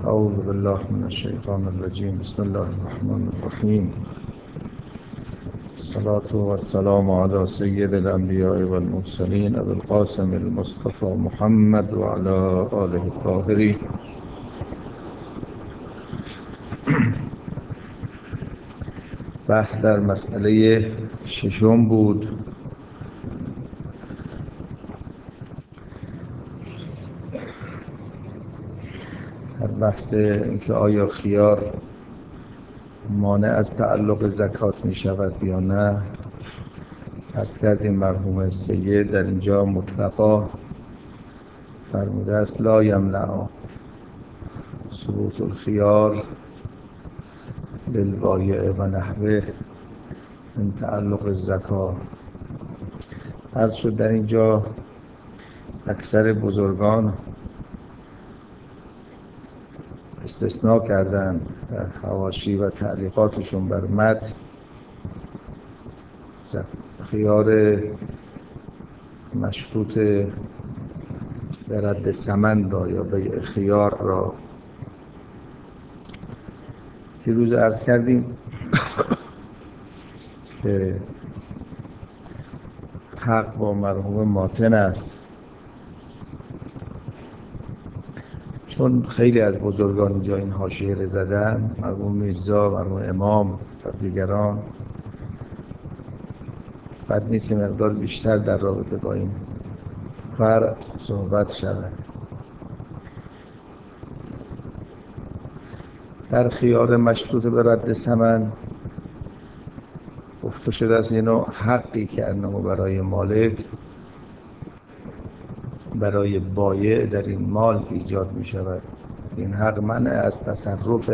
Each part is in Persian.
اعوذ بالله من الشیطان الرجیم. بسم الله الرحمن الرحیم. الصلاة والسلام على سید الانبیاء والمرسلین ابی القاسم المصطفى محمد وعلى آله الطاهرین. بحث در مسئله ششم بود. در بحث اینکه آیا خیار مانع از تعلق زکات می شود یا نه. عرض کردیم مرحوم سید در اینجا مطلقا فرموده است لا یمنع ثبوت الخیار للبایع و نحوه من تعلق الزکات. عرض شد در اینجا اکثر بزرگان استثناء کردن در حواشی و تعلیقاتشون بر متن خیار مشروط به رد ثمن را یا بیع خیار را. دیروز عرض کردیم که حق با مرحوم ماتن است، چون خیلی از بزرگان اینجا این حاشیه را زدن، مرحوم میرزا، مرحوم امام و دیگران. بد نیست مقدار بیشتر در رابطه با این فرق صحبت شود. در خیار مشروط به رد ثمن گفته شده است این نوع حقی که انه برای مالک برای بایع در این مال ایجاد می شود. این حق منع از تصرف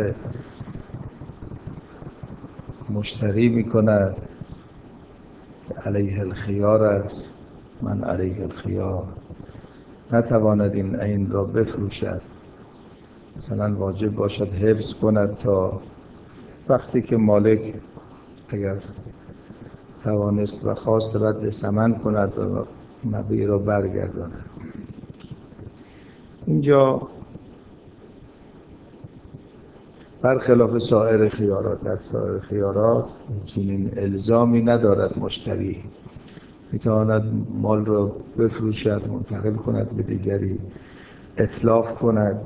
مشتری می کند که علیه الخیار است، من علیه الخیار، نتواند این عین را بفروشد. مثلا واجب باشد حفظ کند تا وقتی که مالک اگر توانست و خواست رد ثمن کند و مبیع را برگرداند. اینجا برخلاف سایر خیارات، در سایر خیارات چنین الزامی ندارد مشتری، میتواند مال را بفروشد، منتقل کند به دیگری، اتلاف کند.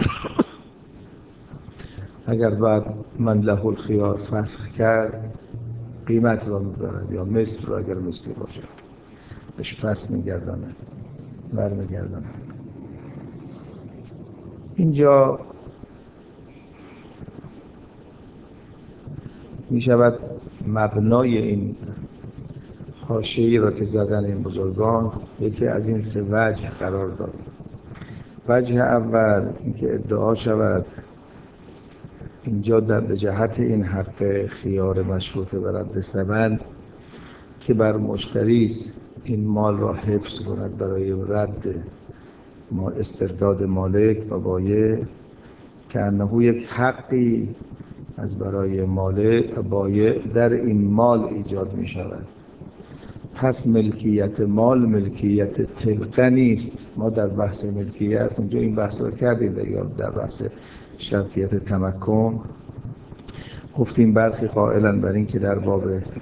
اگر بعد من له الخیار فسخ کرد قیمت را میبرد یا مثل را اگر مثلی باشد بهش پس میگرداند، برمیگرداند. اینجا می شود مبنای این حاشیه‌ای را که زدن این بزرگان یکی از این سه وجه قرار داد. وجه اول اینکه ادعا شود اینجا در جهت این حق خیار مشروط به رد ثمن که بر مشتری است این مال را حفظ کند برای رد استرداد مالک و بایع، که انه یک حقی از برای مالک و بایع در این مال ایجاد می شود. پس ملکیت مال ملکیت طلقه نیست. ما در بحث ملکیت اونجا این بحث رو کردیم، در بحث شرطیت تمکن گفتیم برخی قائلن بر این که در باب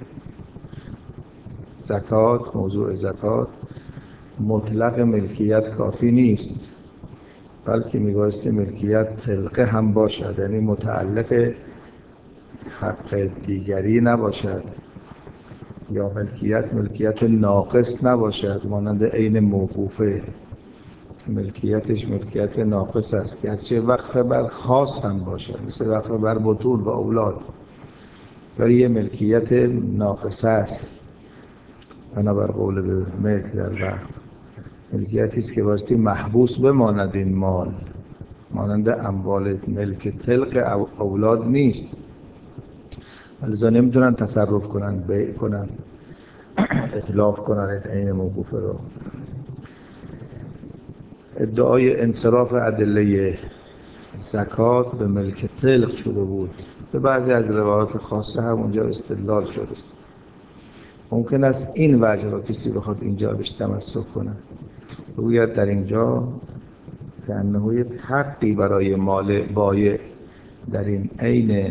زکات، موضوع زکات، مطلق ملکیت کافی نیست، بلکه میبایستی ملکیت طلقه هم باشد، یعنی متعلق حق دیگری نباشد، یا ملکیت ناقص نباشد، مانند عین موقوفه ملکیتش ملکیت ناقص است، گرچه وقف بر خاص هم باشد، مثل وقف بر بطول و اولاد، ولی یه ملکیت ناقصه است. بنابر قول به ملک در وقف ملکیتی است که بایستی محبوس بماند. این مال مانند اموال ملک طلق اولاد نیست، لذا نمیتونن تصرف کنن، بیع کنن، اتلاف کنن این موقوفه رو. ادعای انصراف ادله زکات به ملک طلق شده بود. به بعضی از روایات خاصه هم اونجا استدلال شده است. ممکن است این وجه را کسی بخواد اینجا بهش تمسک کنه، بگوید در اینجا که انه یک حقی برای مال بایع در این عین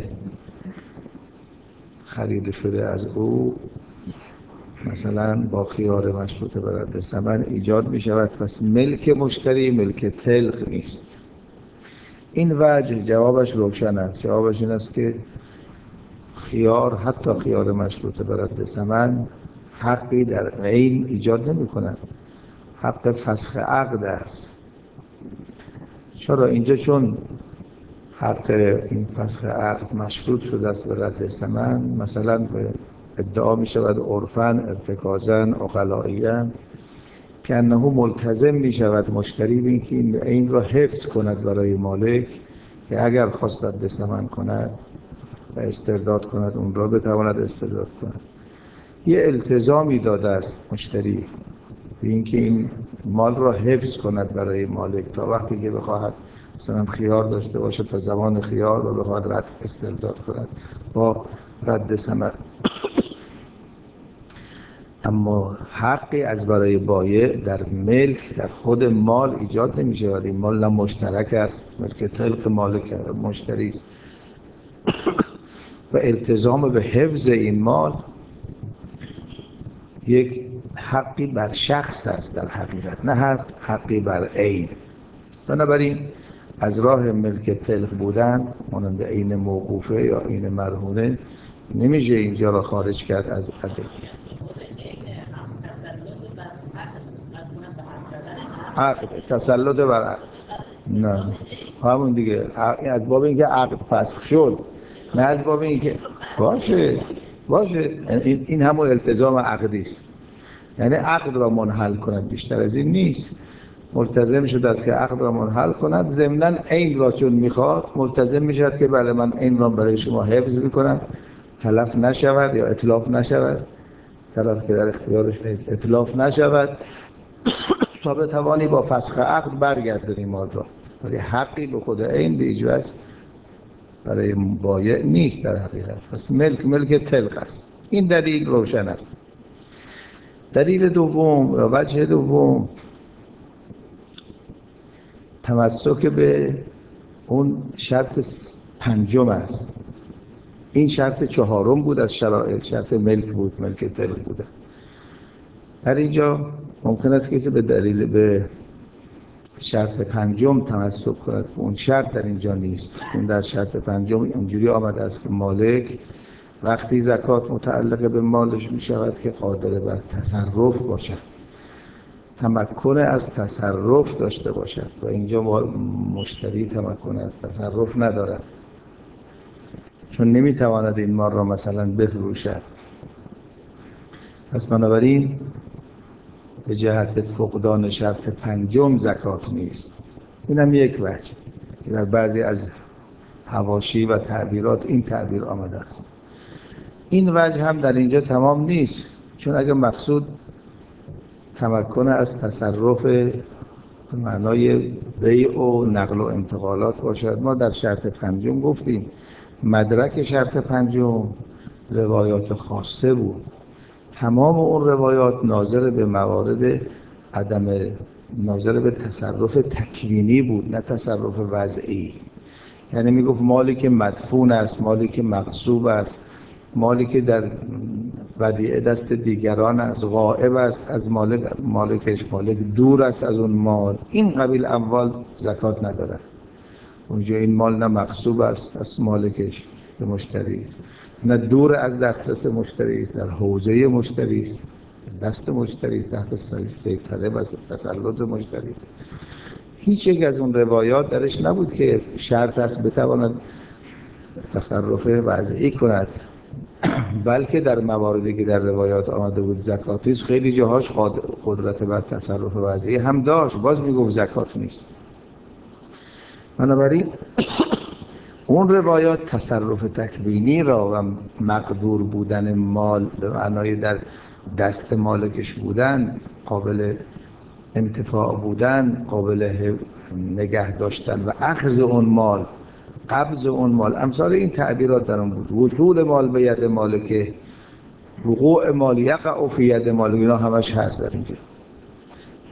خرید شده از او، مثلا با خیار مشروط بر رد ثمن ایجاد می شود، پس ملک مشتری ملک تلق نیست. این وجه جوابش روشن است. جوابش این است که خیار، حتی خیار مشروط بر رد ثمن، حقی در عین ایجاد نمی کند، حق فسخ عقد است. چرا؟ اینجا چون حق این فسخ عقد مشروط شده است به رد ثمن، مثلا به ادعا می شود عرفاً، ارتکازاً، عقلائیاً، که انه ملتزم می شود مشتری به اینکه این را حفظ کند برای مالک، که اگر خواست رد ثمن کند و استرداد کند اون را بتواند استرداد کند. یه التزامی داده است مشتری به اینکه این مال را حفظ کند برای مالک تا وقتی که بخواهد مثلا خیار داشته باشه تا زمان خیار و بخواهد رد استرداد کند با رد ثمن. اما حقی از برای بایع در ملک، در خود مال ایجاد نمی شود. این مال نه مشترک است، بلکه تلق مالک مشتری است و التزام به حفظ این مال یک حقی بر شخص است در حقیقت، نه حقی بر عین. بنابراین از راه ملک تلق بودن مانند عین موقوفه یا عین مرهونه نمیشه اینجا را خارج کرد از عدل. عقد تسلط بر عقد، نه همون دیگه، از باب اینکه عقد فسخ شد، نه از باب اینکه باشه این همون التزام عقدی است. یعنی عقد را منحل کند، بیشتر از این نیست. ملتزم شده است که عقد را منحل کند، ضمناً عین را چون میخواد ملتزم میشود که بله من عین را برای شما حفظ میکنم، تلف نشود یا اتلاف نشود، طرف که در اختیارش نیست اتلاف نشود، تا بتوانی با فسخ عقد برگردونی مال را. ولی حقی به خود عین به هیچ وجه برای بایع نیست در حقیقت. پس ملک تلق است. این دلیل روشن است. دلیل دوم و وجه دوم تمسک به اون شرط پنجم است. این شرط چهارم بود از شرایط، شرط ملک بود، ملک تلق بود. در اینجا ممکن است کسی به دلیل به شرط پنجم تمسک کند، اون شرط در اینجا نیست. چون در شرط پنجم اینجوری آمده است که مالک وقتی زکات متعلق به مالش می شود که قادر بر تصرف باشد، تمکن از تصرف داشته باشد، و اینجا مشتری تمکن از تصرف ندارد، چون نمیتواند این مال را مثلا بفروشد. پس بنابراین به جهت فقدان شرط پنجم زکات نیست. اینم یک وجه که در بعضی از حواشی و تعبیرات این تعبیر آمده است. این وجه هم در اینجا تمام نیست، چون اگر مقصود تمکن از تصرف به معنای بیع و نقل و انتقالات باشد، ما در شرط پنجم گفتیم مدرک شرط پنجم روایات خاصه بود. تمام اون روایات ناظر به موارد ناظر به تصرف تکوینی بود، نه تصرف وضعی. یعنی میگفت مالی که مدفون است، مالی که مغصوب است، مالی که در ودیعه دست دیگران است، غائب است از مالکش، مالک دور است از اون مال، این قبیل اموال زکات ندارد. اونجا این مال نه مغصوب است از مالکش به مشتری است، نه دور از دسترس مشتری است، در حوزه مشتری است، دست مشتری است، تحت سیطره و تسلط مشتری است. هیچ یک از اون روایات درش نبود که شرط است بتواند تصرف وضعی کند، بلکه در مواردی که در روایات آمده بود زکات نیست، خیلی جاهاش قدرت بر تصرف وضعی هم داشت، باز میگفت زکات نیست. بنابراین اون روایات تصرف تکوینی را و مقدور بودن مال به معنای در دست مالکش بودن، قابل انتفاع بودن، قابل نگه داشتن و اخذ اون مال، قبض اون مال، امثال این تعبیرات در اون بود. وصول مال به ید مالک، وقوع مال یقع فی ید مالک، اینا همش هست در اینجا.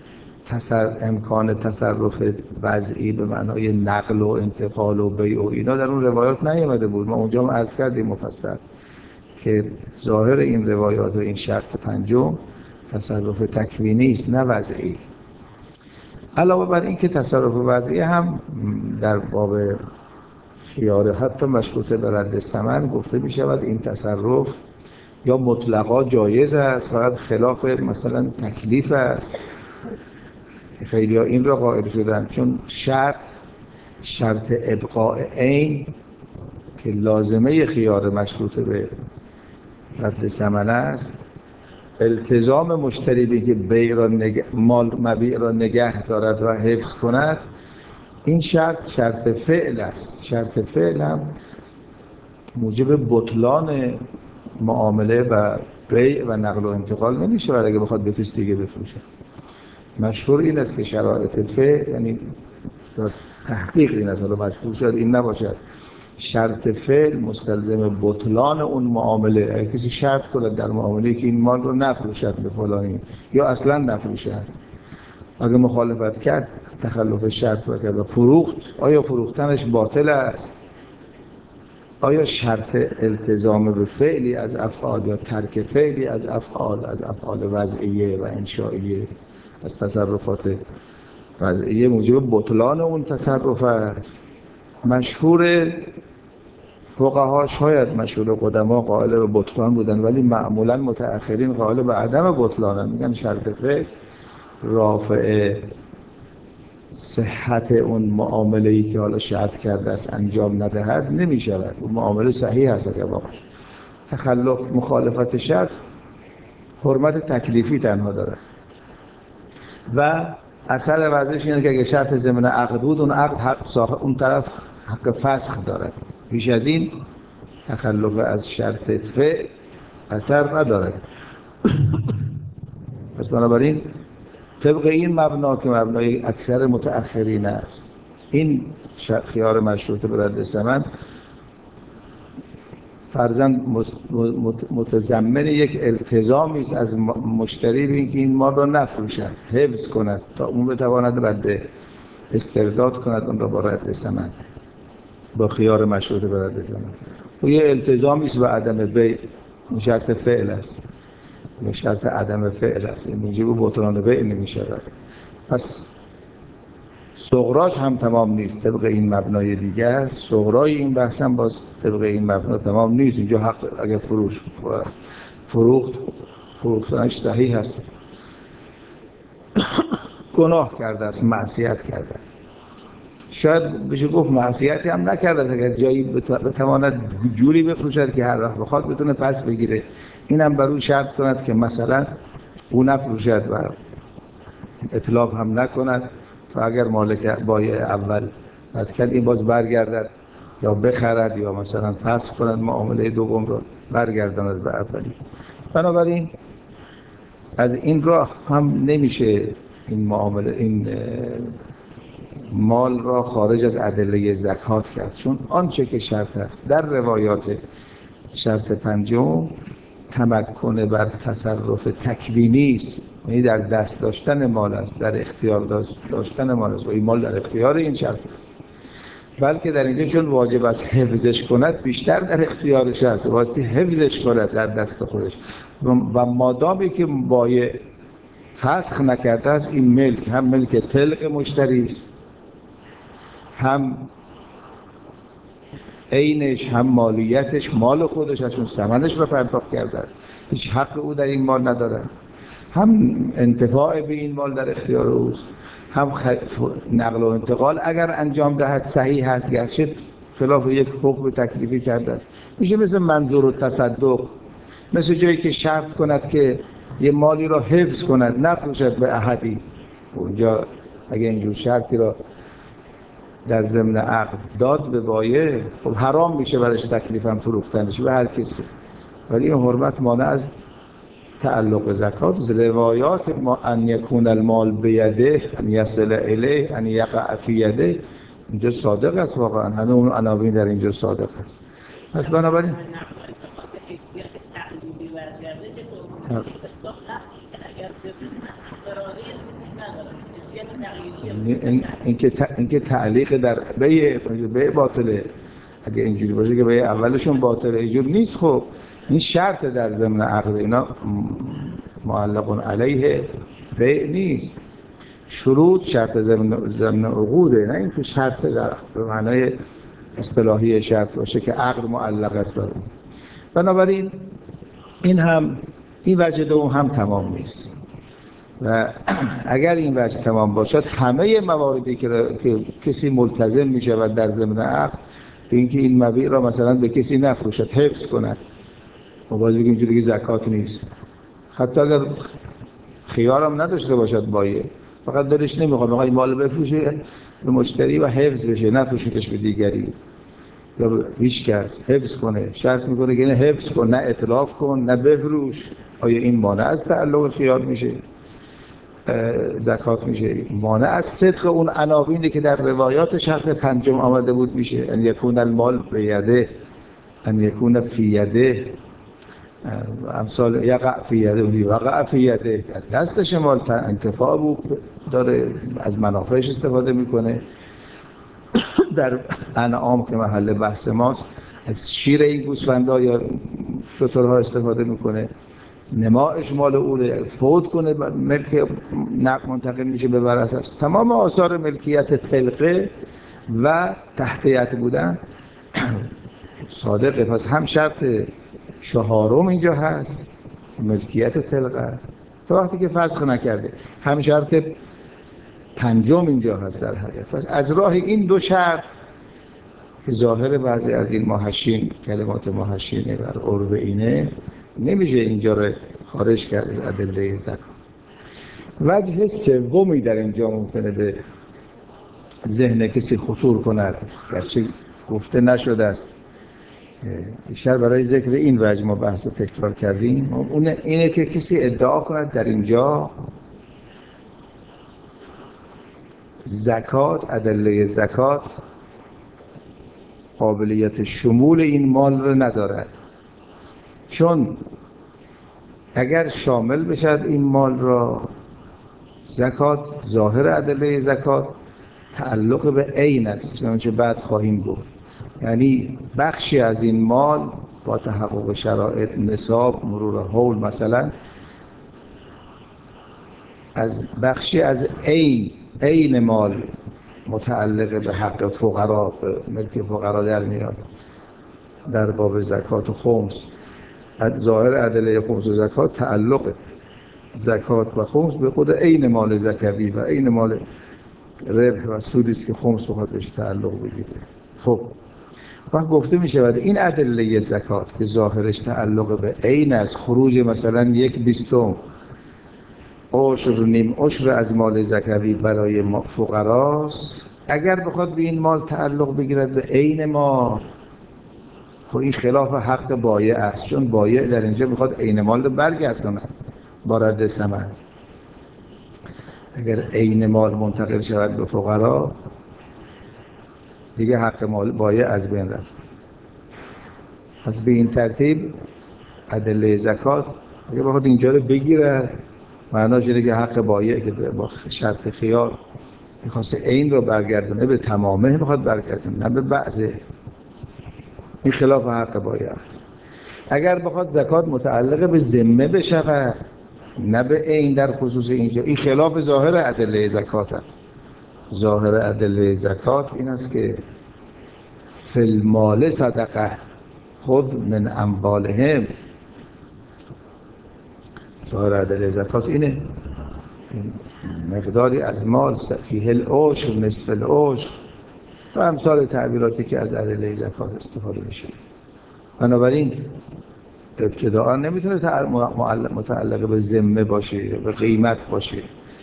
امکان تصرف وضعی به معنای نقل و انتقال و بیع و اینا در اون روایات نیامده بود. ما اونجا هم عرض کردیم مفصل که ظاهر این روایات و این شرط پنجم تصرف تکوینی است نه وضعی. علاوه بر این که تصرف وضعی هم در باب خیار حتی مشروطه به رد ثمن گفته می شود این تصرف یا مطلقا جایز است، فقط خلاف مثلا تکلیف است که خیلی ها این را قائل شدن، چون شرط ابقاء عین که لازمه خیار مشروطه به رد ثمن است، التزام مشتری به که بیع را مال مبیع را نگه دارد و حفظ کند، این شرط فعل است. شرط فعل هم موجب بطلان معامله و بیع و نقل و انتقال نمیشه اگه بخواد به کسی دیگه بفروشه. مشهور این است که شرایط فعل، یعنی تحقیق این است، حالا مشهور شد این نباشد، شرط فعل مستلزم بطلان اون معامله. اگه کسی شرط کنه در معامله که این مال رو نفروشد به فلانی یا اصلا نفروشد، اگه مخالفت کرد، تخلف شرط رو کرد و فروخت، آیا فروختنش باطل است؟ آیا شرط التزام به فعلی از افعال یا ترک فعلی از افعال وضعیه و انشائیه، از تصرفات وضعیه موجب بطلان اون تصرف است؟ مشهور فقها، شاید مشهور قدما، قائل به بطلان بودن، ولی معمولا متأخرین قائل به عدم بطلانن. میگن شرط فعل رافع صحت اون معامله‌ای که حالا شرط کرده است انجام ندهد نمی‌شود. اون معامله صحیح است اگر باشه. تخلف مخالفت شرط حرمت تکلیفی تنها داره و اصل وضعش اینه که اگه شرط ضمن عقد بود، اون عقد اون طرف حق فسخ داره. بیش از این تخلف از شرط فعل اثر نداره. پس بنابراین طبق این مبنا که مبنای اکثر متأخرین است، این خیار مشروطه به رد ثمن فرضاً متضمن یک التزامی است از مشتری به اینکه این مال را نفروشد، حفظ کند تا اون بتواند رد استرداد کند اون را با رد ثمن، با خیار مشروطه به رد ثمن. و یه التزامی است به عدم بیع، شرط فعل است یا شرط عدم فعل است، این موجب بطلان بیع نمی‌شود. پس صغراش هم تمام نیست. طبق این مبنای دیگر صغرای این بحث هم باز طبق این مبنا تمام نیست. اینجا حق اگر فروختنش صحیح هست، گناه کرده است، معصیت کرده، شاید بشه گفت معصیتی هم نکرده است، اگر جایی بتواند جوری بفروشد که هر وقت بخواد بتونه پس بگیره، اینم بر اون شرط کند که مثلا او نفروشد و اطلاق هم نکند تا اگر مالک بایع اول رد کرد این باز برگردد یا بخرد یا مثلا فسخ کند معامله دوم رو برگرداند به اولی. بنابراین از این راه هم نمیشه این معامله، این مال را خارج از ادله زکات کرد، چون آنچه که شرط است در روایات شرط پنجم تمکن بر تصرف تکوینی است، یعنی در دست داشتن مال است، در اختیار داشتن مال است و این مال در اختیار این شخص است. بلکه در اینجا چون واجب است حفظش کند، بیشتر در اختیارش است، واسه حفظش کند در دست خودش و مادامی که بایع فسخ نکرده است، این ملک هم ملک طلق مشتری است، هم عینش، هم مالیتش مال خودش است، چون ثمنش رو پرداخت کرده است، هیچ حق او در این مال نداره، هم انتفاع به این مال در اختیار اوست، هم نقل و انتقال اگر انجام دهد صحیح هست، گرچه خلاف یک حکم تکلیفی کرده است. میشه مثل منظور التصدق، مثل جایی که شرط کند که یه مالی را حفظ کند نفروشد به احدی، اونجا اگه اینجور شرطی را در ضمن عقد داد به بایع، خب حرام میشه برایش تکلیفاً فروختنش به هر کسی، ولی این حرمت مانع از تعلق زکات. روایات ما ان یکون المال بیده ان یصل الیه ان یقع فی یده، اینجا صادق است، واقعا همه اون عناوین در اینجا صادق است. پس بنابراین اینکه تعلیق در بیع باطله. اگه اینجوری باشه که بیع اولشون باطله، اینجور نیست. خب این شرط در ضمن عقد، اینا معلق علیه بیع نیست. شروط شرط ضمن عقوده، نه اینکه شرط در به معنای اصطلاحی شرط باشه که عقد معلق است بر اون. بنابراین این وجه دوم هم تمام نیست و اگر این وجه تمام باشد همه مواردی که کسی ملتزم می شود در ضمن عقد به اینکه این مبیع را مثلا به کسی نفروشد، حفظ کند. ما باید بگیم اینجوری که زکات نیست، حتی اگر خیارم نداشته باشد بایع، فقط دلش نمیخواد میخواد این مال بفروشه به مشتری و حفظ بشه، نفروشش به دیگری یا به هیچ کس، حفظ کنه. شرط میکنه که نه حفظ کن، نه اتلاف کن، نه بفروش. آیا این مانع از تعلق خیار میشه؟ زکات میشه؟ مانع از صدق اون عناوینی که در روایات شرط پنجم آمده بود میشه؟ ان یکون المال بیده، ان یکون فی یده، امثال یقع فی یده و وقع فی یده، در دستش مال انتفاع بود، داره از منافعش استفاده میکنه. در انعام که محل بحث ماست از شیر این گوسفندا یا شترها استفاده میکنه، نمایش مال اوله، فوت کنه ملک منتقل میشه به ورثه. تمام آثار ملکیت تلقه و تحتیت بودن صادقه. پس هم شرط چهارم اینجا هست ملکیت تلقه تا وقتی که فسخ نکرده، هم شرط پنجم اینجا هست در حقیقت. پس از راه این دو شرط که ظاهر بعضی از این محشین، کلمات محشینه بر عرو اینه، نمیشه اینجا رو خارج کرد از ادله زکات. وجه سومی در اینجا ممکنه به ذهن کسی خطور کند، گرچه گفته نشده است، بیشتر برای ذکر این وجه ما بحث رو تکرار کردیم. اون اینه که کسی ادعا کند در اینجا زکات، ادله زکات قابلیت شمول این مال رو ندارد، چون اگر شامل بشد این مال را زکات، ظاهر ادله زکات تعلق به عین است، چنانچه بعد خواهیم گفت. یعنی بخشی از این مال با تحقق شرایط نصاب، مرور حول مثلا، از بخشی از عین مال متعلق به حق فقرا، به ملک فقرا در میاد در باب زکات و خمس. ظاهر ادله خمس و زکات تعلق زکات و خمس به خود عین مال زکوی و عین مال ربح و سودی است که خمس بخواد بهش تعلق بگیره. خب وقت گفته می شود این ادله زکات که ظاهرش تعلق به عین است، خروج مثلا 1/20 عشر، نیم عشر از مال زکوی برای فقراست، اگر بخواد به این مال تعلق بگیرد به عین مال، خب این خلاف حق بایع است، چون بایع در اینجا میخواد عین مال رو برگرداند با رد ثمن. اگر عین مال منتقل شود به فقرا دیگه حق مال بایع از بین رفت. پس به این ترتیب ادله زکات اگر بخواد اینجا رو بگیره، معناش اینه که حق بایع که با شرط خیار میخواسته عین رو برگردونه به تمامه میخواد برگردونه، نه به بعضه. این خلاف حق بایع است. اگر بخواد زکات متعلق به ذمه بشود نه به عین در خصوص اینجا، این خلاف ظاهر ادله زکات است. ظاهر ادله زکات این است که فی المال صدقه خذ من اموالهم. ظاهر ادله زکات اینه، این مقداری از مال، فیه العشر، نصف العشر و امثال تعبیراتی که از ادله زکات استفاده میشه. بنابراین ابتداء نمیتونه متعلق به ذمه باشه، به قیمت باشه.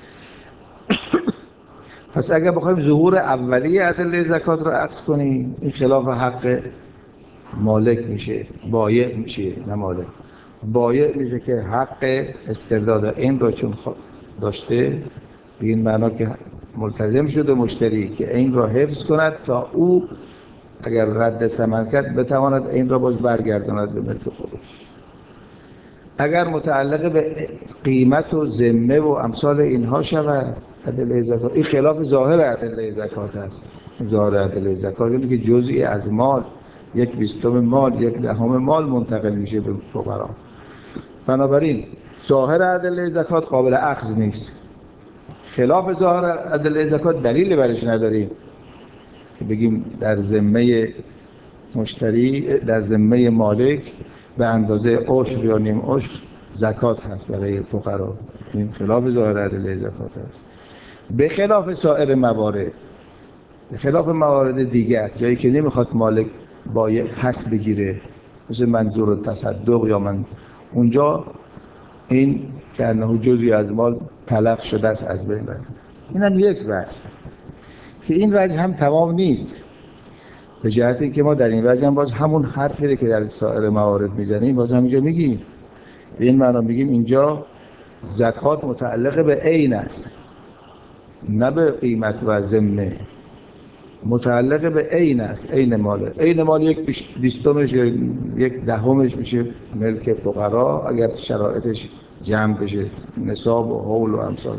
پس اگر بخوایم ظهور اولیه ادله زکات رو عکس کنیم، این خلاف حق مالک میشه، بایع میشه، نه مالک. بایع میشه که حق استرداد این رو چون داشته، به این معنا که ملتزم شده مشتری که این را حفظ کند تا او اگر رد ثمن کرد بتواند این را باز برگرداند به ملک خودش. اگر متعلق به قیمت و ذمه و امثال اینها شود ادله زکات، این خلاف ظاهر ادله زکات است. ظاهر ادله زکات اینه که جزئی از مال، 1/20 مال، 1/10 مال منتقل میشه به فقرا. بنابراین ظاهر ادله زکات قابل اخذ نیست. خلاف ظاهر ادله زکات دلیلی برش نداریم که بگیم در ذمه مشتری، در ذمه مالک به اندازه عشر یا نیم عشر زکات هست برای فقرا. این خلاف ظاهر ادله زکات است. به خلاف سایر موارد، به خلاف موارد دیگر، جایی که نمیخواد مالک بایع پس بگیره، مثل منظور تصدق یا من، اونجا این که انه جزئی از مال تلف شده است از بین بره. این هم یک وجه که این وجه هم تمام نیست، به جهتی که ما در این وجه هم باز همون حرفی که در سایر موارد میزنیم باز همینجا میگیم. به این معنا میگیم اینجا زکات متعلق به عین است، نه به قیمت و ذمه. متعلق به عین است، عین ماله. عین مال 1/20 یا 1/10 میشه ملک فقرا اگر شرایطش جمع بشه، نصاب و حول و امثال.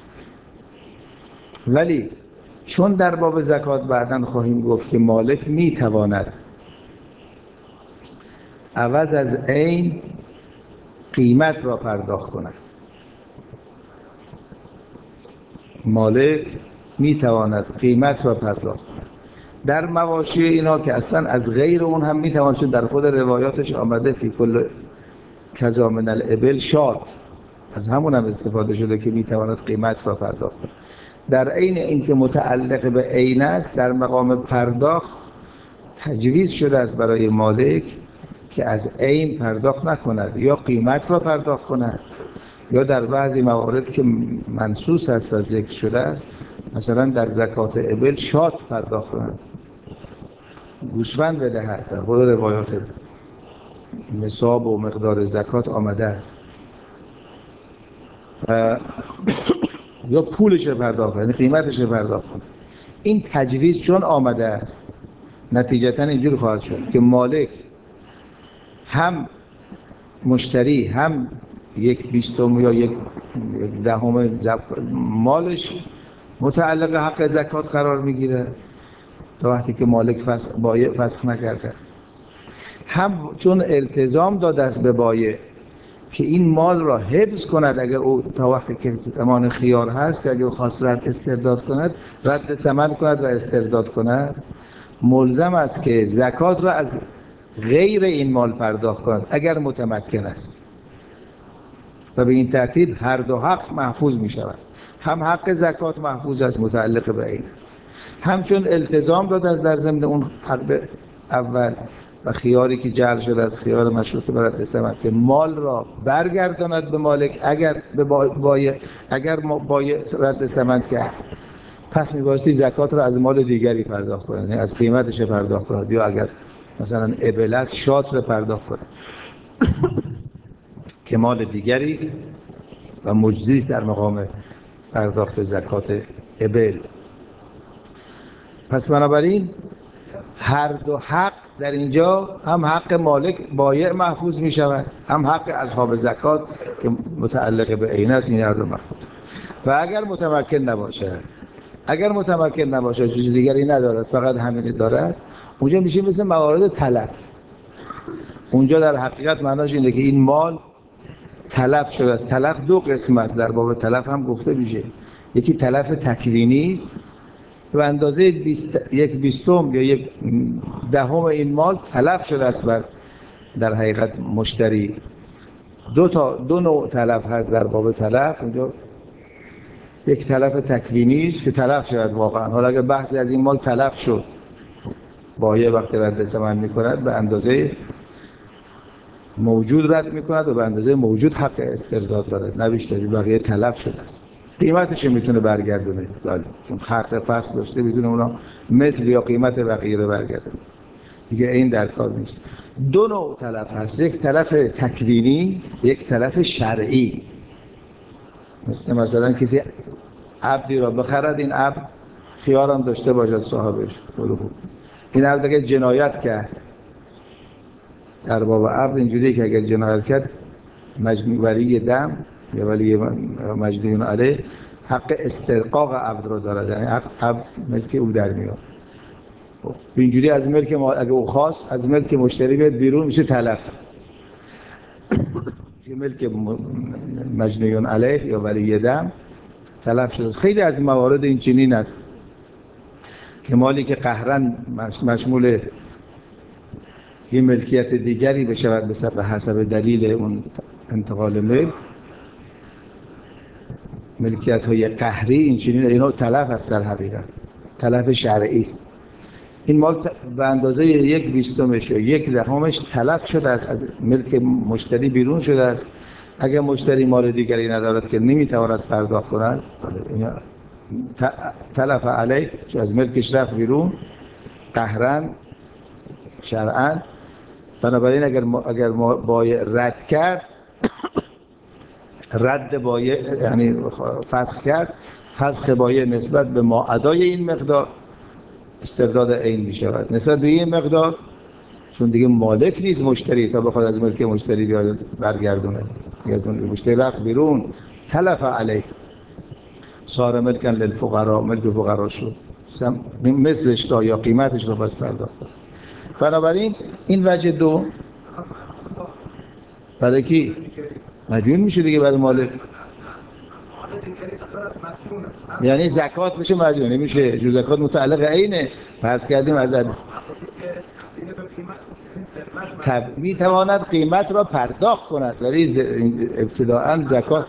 ولی چون در باب زکات بعداً خواهیم گفت که مالک میتواند عوض از عین قیمت را پرداخت کند، مالک میتواند قیمت را پرداخت کند در مواشی اینا که اصلا از غیر اون هم میتواند، چون در خود روایاتش آمده فی کل کذا من الابل شات، از همون هم استفاده شده که میتواند قیمت را پرداخت کند. در عین اینکه متعلق به عین است، در مقام پرداخت تجویز شده است برای مالک که از عین پرداخت نکند، یا قیمت را پرداخت کند، یا در بعضی موارد که منصوص است و ذکر شده است، مثلا در زکات ابل شات پرداخت کند، گوسفند بدهد. در خود روایات نصاب و مقدار زکات آمده است. یا پولش رو پرداخت کنه، یعنی قیمتش رو پرداخت کنه. این تجویز چون آمده است، نتیجتا اینجور خواهد شد که مالک هم مشتری هم 1/20 یا 1/10 مالش متعلق حق زکات قرار میگیره تا وقتی که مالک بایع فسخ نکرده، هم چون التزام داده است به بایع که این مال را حفظ کند اگر او تا وقتی که زمان خیار هست که اگر خواست رد استرداد کند، رد ثمن کند و استرداد کند، ملزم است که زکات را از غیر این مال پرداخت کند اگر متمکن است. و به این ترتیب هر دو حق محفوظ می شود. هم حق زکات محفوظ است، متعلق به عین است، همچون التزام داده است در ضمن اون حق اول و خیاری که جعل شده از خیار مشروط به رد ثمن که مال را برگرداند به مالک اگر به بایع، اگر بایع رد ثمن کرد، پس میبایستی زکات را از مال دیگری پرداخت کنند، از قیمتش پرداخت کنند، یا اگر مثلا ابل است شات را پرداخت کنند که مال دیگری است و مجزی است در مقام پرداخت زکات ابل. پس بنابراین هر دو حق در اینجا، هم حق مالک بایع محفوظ می شود، هم حق اصحاب زکات که متعلق به عین است، این هر دو محفوظ. و اگر متمکن نباشد چیز دیگری ندارد، فقط همین دارد، اونجا میشه مثل موارد تلف. اونجا در حقیقت معناش اینه که این مال تلف شده است. تلف دو قسم است، در باب تلف هم گفته میشه. یکی تلف تکوینی است به اندازه 1/20 یا 1/10 این مال تلف شده است بر در حقیقت مشتری. دو نوع تلف هست در باب تلف. اونجا یک تلف تکوینی است که تلف شد واقعا. حالا اگر بحثی از این مال تلف شد، بایع وقتی رد ثمن می‌کند به اندازه موجود رد می‌کند و به اندازه موجود حق استرداد دارد، نه بیشتری. بقیه تلف شده است، قیمتش میتونه برگردونه، چون خرط فصل داشته میتونه اونا مثل یا قیمت بقیه رو برگردونه دیگه. این در کار نیست. دو نوع تلف هست، یک تلف تکوینی، یک تلف شرعی. مثلا کسی عبدی را بخرد، این عبد خیار هم داشته باشد صاحبش، این عبد اگر جنایت کرد، در باب عبد اینجوریه که اگر جنایت کرد ولی دم یا ولی مجنون علیه حق استرقاق عبد رو دارد، یعنی عبد ملک او در میاد. اینجوری از ملک ما اگه او خواست از ملک مشتری بیاد بیرون میشه تلف. ملک مجنون علیه یا ولی دم تلف شده. خیلی از موارد این چنین است که مالی که قهرن مشمول یه ملکیت دیگری بشود به حسب دلیل اون انتقال ملکیت های قهری این چنین اینا تلف است، در حقیقت تلف شرعی است. این مال به اندازه 1/20 یا 1/10 تلف شده است، از ملک مشتری بیرون شده است. اگر مشتری مال دیگری ندارد که نمیتواند پرداخت کند تلف علیه، از ملکش رفت بیرون قهرن شرعاً. بنابراین اگر بایع رد کرد، رد بایع یعنی فسخ کرد، فسخ بایع نسبت به ماادای این مقدار استرداد عین می شود نسبت به این مقدار، چون دیگه مالک نیست مشتری تا بخواد از ملک مشتری بیاد برگردونه. از مشتری رفت بیرون تلف علیه صار ملکن للفقراء، ملک فقرا شد، مثلش تا یا قیمتش رو بس پرداخت. بنابراین این وجه دو برای کی مدیون میشه دیگه، برای مالک. یعنی زکات میشه مدیون نمیشه، جو زکات متعلق عینه. فرض کردیم از میتواند قیمت را پرداخت کند ولی ابتداءً زکات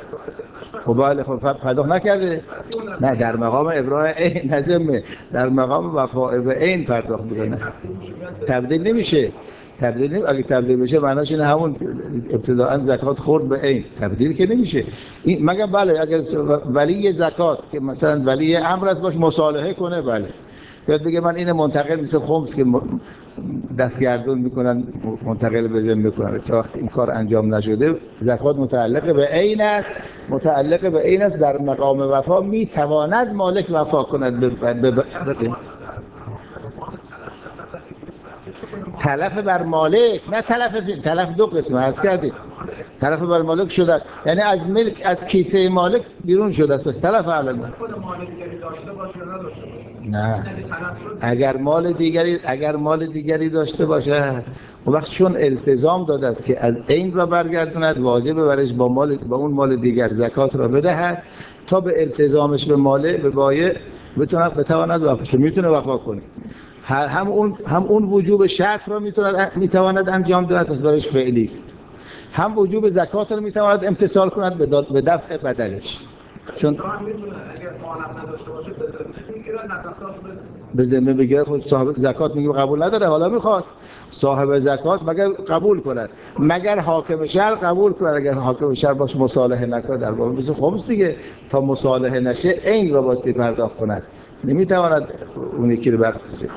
خب پرداخت نکرده، نه در مقام ابراء عین نظمه، در مقام وفاء به عین پرداخت میکنه. تبدیل نمیشه. اگه تبدیل بشه معناش اینه همون ابتداءً زکات خورد به عین، تبدیل که نمیشه. این مگر بله اگر ولی زکات که مثلا ولی امر است باش مصالحه کنه، بله یاد بگه من اینو منتقل مثل خمس که دستگردون میکنن منتقل به ذمه میکنن، تا وقتی این کار انجام نشده زکات متعلق به عین است. متعلق به عین است، در مقام وفا میتواند مالک وفا کند تلف بر مالک، نه تلف دو قسمه هست کردیم. تلف بر مالک شده است یعنی از ملک از کیسه مالک بیرون شده است، پس تلف علی مالک. نه اگر مال دیگری داشته باشه اون وقت چون التزام داده است که از عین را برگرداند، واجبه برش با اون مال دیگر زکات را بدهد تا به التزامش به مال به بایع بتواند وفا، میتونه وفا کنه. هم اون وجوب شرط را میتواند انجام دهد، پس برایش فعلی است. هم وجوب زکات را میتواند امتثال کند به دفع بدلش. چون اگر مانع نداشته باشه به ذمه بگیره، خود صاحب زکات میگه قبول نداره، حالا میخواد صاحب زکات مگر قبول کند، مگر حاکم شهر قبول کند. اگر حاکم شهر باش مصالحه نکنه در واقع مثل خمس دیگه، تا مصالحه نشه عین را باستی پرداخت کند، نمیتواند اون یکی رو برداره.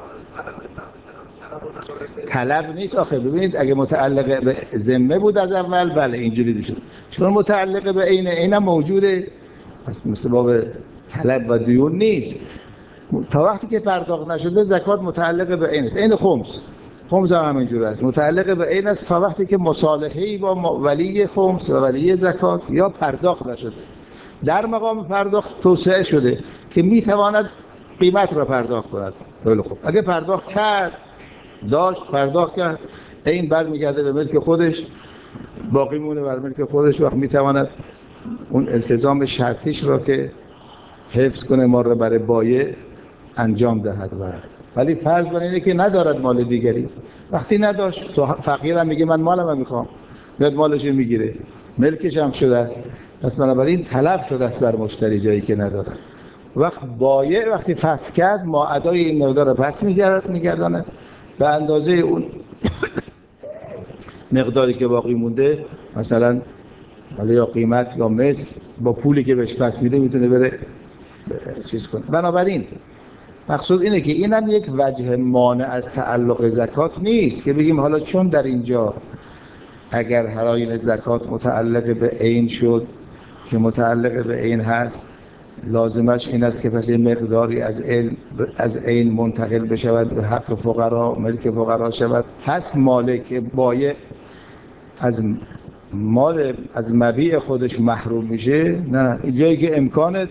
طلب نیست آخه. ببینید اگه متعلق به ذمه بود از اول بله اینجوری میشه، چون متعلق به عین هم موجوده، پس مثل باب طلب و دیون نیست. تا وقتی که پرداخت نشده زکات متعلق به عین است. عین خمس هم همینجوری است، متعلق به عین است تا وقتی که مصالحه‌ای با ولی خمس و ولی زکات یا پرداخت نشده. در مقام پرداخت توسعه شده که میتواند قیمت را پرداخت کند. خیلی خوب، اگه پرداخت کرد پرداخت کرد، این برمیگرده به ملک خودش، باقی مونه بر ملک خودش، وقت میتواند اون التزام شرطیش را که حفظ کنه ما را برای بایع انجام دهد. ولی فرض بر اینه که ندارد مال دیگری. وقتی نداشت فقیرم میگه من مالم میخوام، میاد مالش میگیره، ملکش هم شده است، پس بنابراین تلف شده است بر مشتری جایی که ندارد. بایع وقتی فسخ کرد ما ادای این مقدار را پس میگرداند به اندازه اون مقداری که باقی مونده، مثلا یا قیمت یا مثل با پولی که بهش پس میده میتونه بره چیز کنه. بنابراین مقصود اینه که اینم یک وجه مانع از تعلق زکات نیست که بگیم حالا چون در اینجا اگر حرایل زکات متعلق به عین شد که متعلق به عین هست، لازمش این است که پس این مقداری از عین منتقل بشود به حق فقرا، ملک فقرا شود. پس مالک بایع از مال از مبیع خودش محروم میشه، نه، جایی که امکان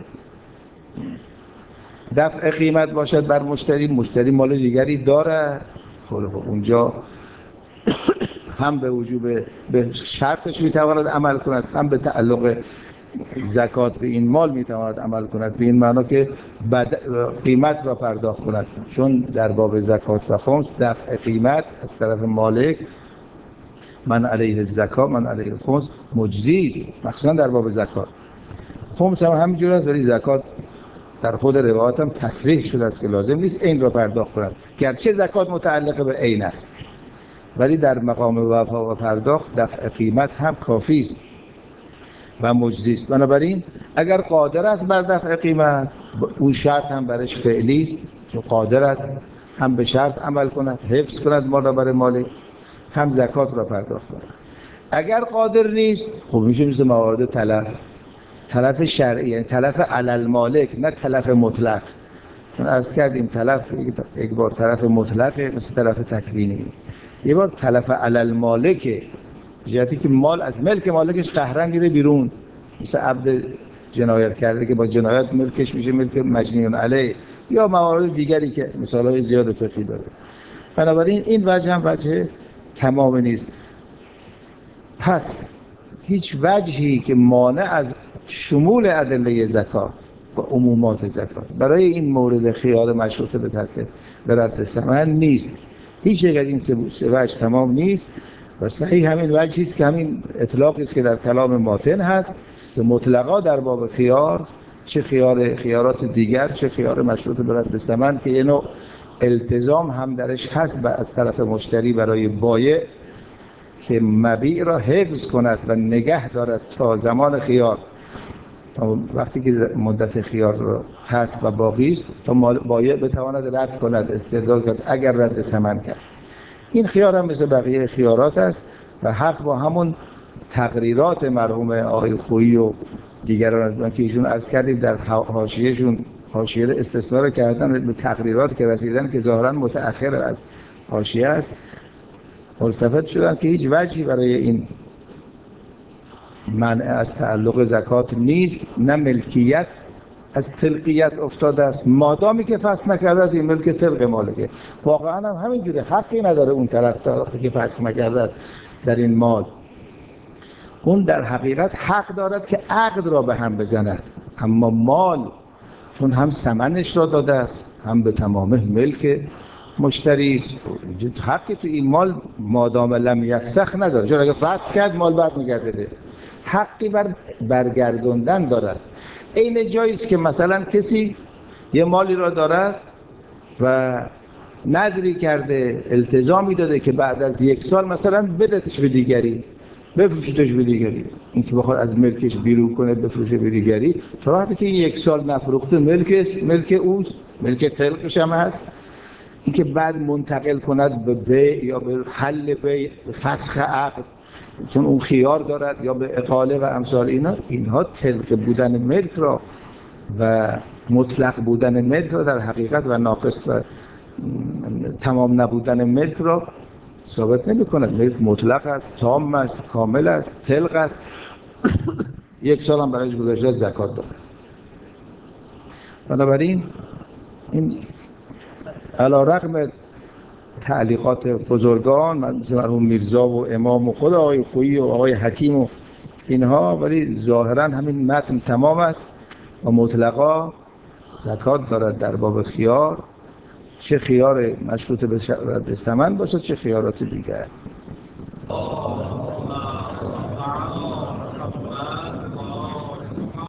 دفع قیمت باشد بر مشتری مال دیگری داره، خب اونجا هم به وجوب به شرطش میتواند عمل کند، هم به تعلق زکات به این مال میتواند عمل کند، به این معنا که قیمت را پرداخت کند، چون در باب زکات و خمس دفع قیمت از طرف مالک من علیه الزکات من علیه الخمس مجزی، مخصوصا در باب زکات. خمس هم همینجور است، ولی زکات در خود روایات هم تصریح شده است که لازم نیست عین را پرداخت کند، گرچه زکات متعلق به عین است، ولی در مقام وفا و پرداخت دفع قیمت هم کافی است و مجزی است. بنابراین اگر قادر است بر دفع قیمت، اون شرط هم برش فعلی است، چون قادر است هم به شرط عمل کند، حفظ کند مال را برای مالک، هم زکات را پرداخت کند. اگر قادر نیست، خب میشه مثل موارد تلف شرعی، یعنی تلف علی المالک، نه تلف مطلق. چون عرض کردیم تلف یک بار تلف مطلقه مثل تلف تکوینی، یه بار تلف علی المالک جهتی که مال از ملک مالکش قهرن میره بیرون، مثل عبد جنایت کرده که با جنایت ملکش میشه ملک مجنی علیه، یا موارد دیگری که مثالهای زیاد فقهی داره. بنابراین این وجه هم وجه تمام نیست. پس هیچ وجهی که مانع از شمول ادله زکات و عمومات زکات برای این مورد خیار مشروطه به رد ثمن نیست. هیچ یک از این سه وجه تمام نیست و صحیح همین وجهی است که همین اطلاقی است که در کلام ماتن هست که مطلقا در باب خیار، چه خیارات دیگر، چه خیار مشروط به رد ثمن، که یه نوع التزام هم درش هست و از طرف مشتری برای بایع که مبیع را حفظ کند و نگه دارد تا زمان خیار، تا وقتی که مدت خیار را هست و باقی است، تا بایع بتواند رد کند، استرداد کند اگر رد ثمن کرد. این خیار هم مثل بقیه خیارات است و حق با همون تقریرات مرحوم آقای خویی و دیگران که ایشون عرض کردیم در حاشیه‌شون، حاشیه استثنا رو کردن به تقریرات که رسیدن که ظاهراً متأخر از حاشیه است، ملتفت شدن که هیچ وجهی برای این منع از تعلق زکات نیست، نه ملکیت از تلقیت افتاده است، مادامی که فسخ نکرده است این ملک تلق مالکه. واقعا هم همینجوره، حقی نداره اون طرف که فسخ نکرده است در این مال، اون در حقیقت حق دارد که عقد را به هم بزند، اما مال چون هم ثمنش را داده است هم به تمامه ملک مشتری است، حقی تو این مال مادام لم یفسخ نداره، چون اگه فسخ کرد مال برمیگرده، حقی برگردوندن دارد. این جایی است که مثلا کسی یه مالی را دارد و نذری کرده، التزامی داده که بعد از 1 سال مثلا بدهش به دیگری، بفروشتش به دیگری، این که بخواد از ملکش بیرون کنه بفروشه به دیگری، تا وقتی که این 1 سال نفروخته ملک اوست، ملک تلقش هم هست. این که بعد منتقل کند به بیع یا به حل بیع، به فسخ عقد، چون اون خیار دارد، یا به اقاله و امثال اینها تلق بودن ملک را و مطلق بودن ملک را در حقیقت و ناقص و تمام نبودن ملک را ثابت نمی کند. ملک مطلق است، تام است، کامل است، تلق است. 1 سال هم برایش گذشته زکات دارد. بنابراین این علی رغم تعلیقات بزرگان مثل مرحوم میرزا و امام و خود آقای خویی و آقای حکیم و اینها، ولی ظاهرا همین متن تمام است و مطلقا زکات دارد در باب خیار، چه خیار مشروط به رد ثمن باشد چه خیارات دیگر.